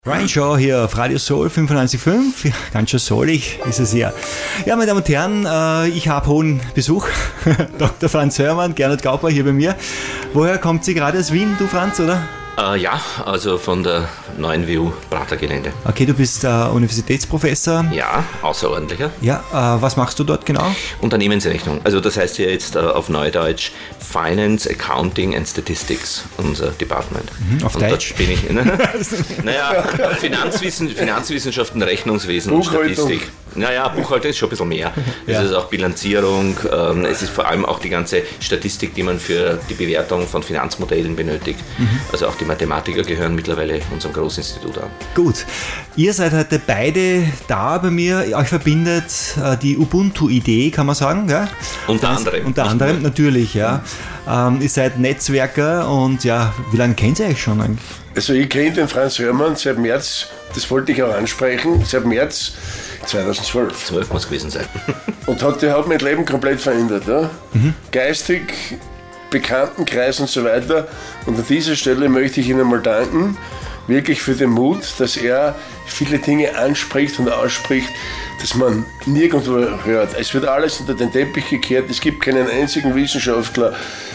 Brian Shaw hier auf Radio Soul 95.5, ja, ganz schön soulig ist es ja. Ja, meine Damen und Herren, ich habe hohen Besuch. Dr. Franz Hörmann, Gernot Gauper hier bei mir. Woher kommt sie gerade aus Wien, du Franz, oder? Ja, also von der neuen WU Pratergelände. Okay, du bist Universitätsprofessor. Ja, außerordentlicher. Ja, was machst du dort genau? Unternehmensrechnung. Also das heißt ja jetzt auf Neudeutsch Finance, Accounting and Statistics, unser Department. Auf und Deutsch? Dort bin ich, Finanzwissenschaften, Rechnungswesen und Statistik. Naja, Buchhaltung ist schon ein bisschen mehr. Es ist auch Bilanzierung, es ist vor allem auch die ganze Statistik, die man für die Bewertung von Finanzmodellen benötigt. Also auch die Mathematiker gehören mittlerweile unserem Großinstitut an. Gut, ihr seid heute beide da bei mir. Euch verbindet die Ubuntu-Idee, kann man sagen, gell? Unter anderem. Unter anderem, natürlich, ja. Ihr seid Netzwerker und ja, wie lange kennt ihr euch schon eigentlich? Also ich kenne den Franz Hörmann seit März, das wollte ich auch ansprechen, seit März 2012. 12 muss es gewesen sein. Und hat mein Leben komplett verändert. Ja? Geistig, Bekanntenkreis und so weiter. Und an dieser Stelle möchte ich Ihnen mal danken, wirklich für den Mut, dass er viele Dinge anspricht und ausspricht, dass man nirgendwo hört. Es wird alles unter den Teppich gekehrt, es gibt keinen einzigen Wissenschaftler,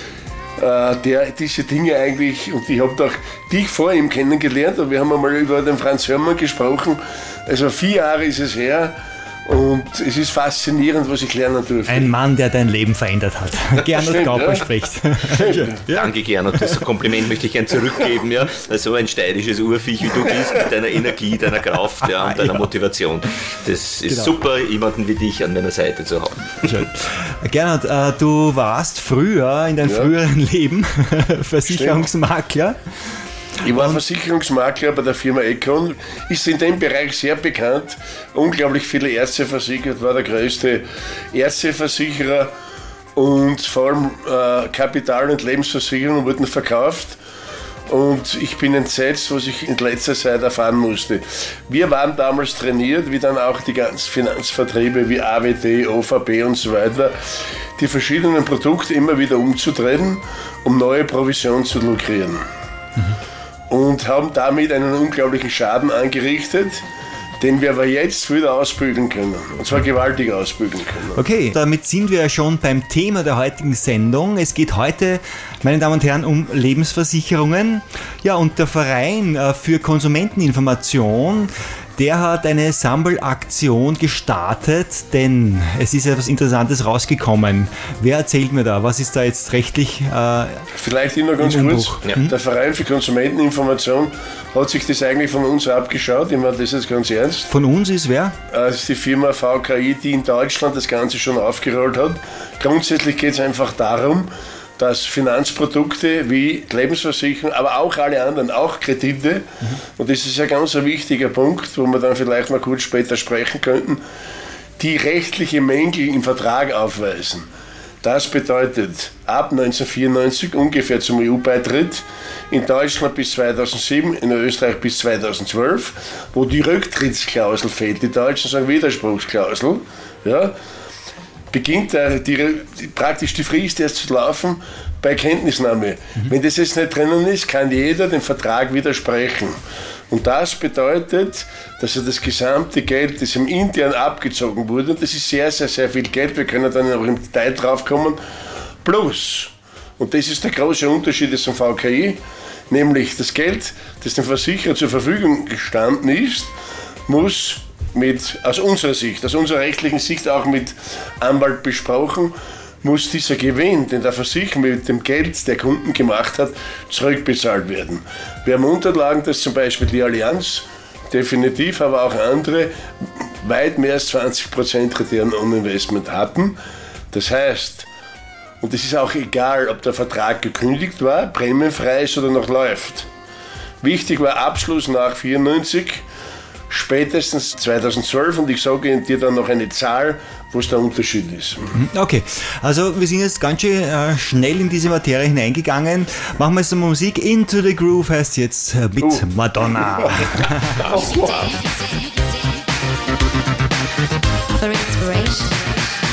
der diese Dinge eigentlich, und ich habe doch dich vor ihm kennengelernt, und wir haben einmal über den Franz Hörmann gesprochen, also 4 Jahre ist es her, und es ist faszinierend, was ich lernen durfte. Ein Mann, der dein Leben verändert hat. Gernot Gauper spricht. Ja. Danke, Gernot. Das Kompliment möchte ich gern zurückgeben. Ja. So ein steirisches Urviech, wie du bist, mit deiner Energie, deiner Kraft und deiner Motivation. Das ist super, jemanden wie dich an meiner Seite zu haben. Schön. Gernot, du warst früher, in deinem früheren Leben, Versicherungsmakler. Ich war Versicherungsmakler bei der Firma Econ, ist in dem Bereich sehr bekannt, unglaublich viele Ärzte versichert, war der größte Ärzteversicherer und vor allem Kapital- und Lebensversicherungen wurden verkauft. Und ich bin entsetzt, was ich in letzter Zeit erfahren musste. Wir waren damals trainiert, wie dann auch die ganzen Finanzvertriebe wie AWD, OVB und so weiter, die verschiedenen Produkte immer wieder umzudrehen, um neue Provisionen zu lukrieren. Und haben damit einen unglaublichen Schaden angerichtet, den wir aber jetzt wieder ausbügeln können. Und zwar gewaltig ausbügeln können. Okay, damit sind wir ja schon beim Thema der heutigen Sendung. Es geht heute, meine Damen und Herren, um Lebensversicherungen. Ja, und der Verein für Konsumenteninformation, der hat eine Sammelaktion gestartet, denn es ist etwas Interessantes rausgekommen. Wer erzählt mir da? Was ist da jetzt rechtlich Vielleicht nur ganz kurz. Ja. Der Verein für Konsumenteninformation hat sich das eigentlich von uns abgeschaut. Ich meine das jetzt ganz ernst. Von uns ist wer? Das ist die Firma VKI, die in Deutschland das Ganze schon aufgerollt hat. Grundsätzlich geht es einfach darum, dass Finanzprodukte wie Lebensversicherung, aber auch alle anderen, auch Kredite, und das ist ein ganz wichtiger Punkt, wo wir dann vielleicht mal kurz später sprechen könnten, die rechtliche Mängel im Vertrag aufweisen. Das bedeutet, ab 1994 ungefähr zum EU-Beitritt, in Deutschland bis 2007, in Österreich bis 2012, wo die Rücktrittsklausel fehlt, die Deutschen sagen Widerspruchsklausel, ja, beginnt praktisch die Frist erst zu laufen bei Kenntnisnahme. Wenn das jetzt nicht drinnen ist, kann jeder dem Vertrag widersprechen. Und das bedeutet, dass das gesamte Geld, das im intern abgezogen wurde, und das ist sehr, sehr, sehr viel Geld, wir können dann noch im Detail drauf kommen, plus, und das ist der große Unterschied zum VKI, nämlich das Geld, das dem Versicherer zur Verfügung gestanden ist, muss aus unserer Sicht, aus unserer rechtlichen Sicht auch mit Anwalt besprochen, muss dieser Gewinn, den der Versicherer mit dem Geld der Kunden gemacht hat, zurückbezahlt werden. Wir haben Unterlagen, dass zum Beispiel die Allianz definitiv, aber auch andere weit mehr als 20% Return on Investment hatten. Das heißt, und es ist auch egal, ob der Vertrag gekündigt war, prämienfrei ist oder noch läuft. Wichtig war Abschluss nach 94, spätestens 2012, und ich sage dir dann noch eine Zahl, wo es der Unterschied ist. Okay, also wir sind jetzt ganz schön schnell in diese Materie hineingegangen. Machen wir jetzt mal Musik. Into the Groove heißt jetzt mit Madonna. For inspiration.